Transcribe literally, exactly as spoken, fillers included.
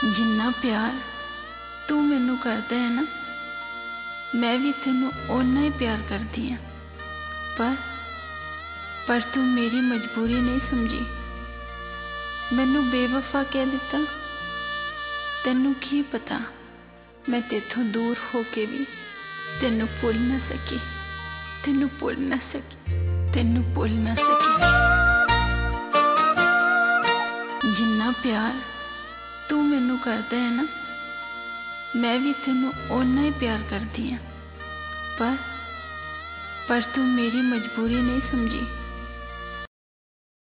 जिन्ना प्यार तू मैनू करदा है ना, मैं भी तेनू उन्ना ही प्यार करदी हाँ। पर पर तू मेरी मजबूरी नहीं समझी, मैनू बेवफा कह दिता। तेनू की पता मैं तेथों दूर होके भी तेनू भुल ना सकी, तेनू भुल ना सकी, तेनू भुल ना सकी। जिन्ना प्यार तू मैनू करदा है ना, मैं भी तेनू उन्ना ही प्यार करदी हाँ। पर पर तू मेरी मजबूरी नहीं समझी,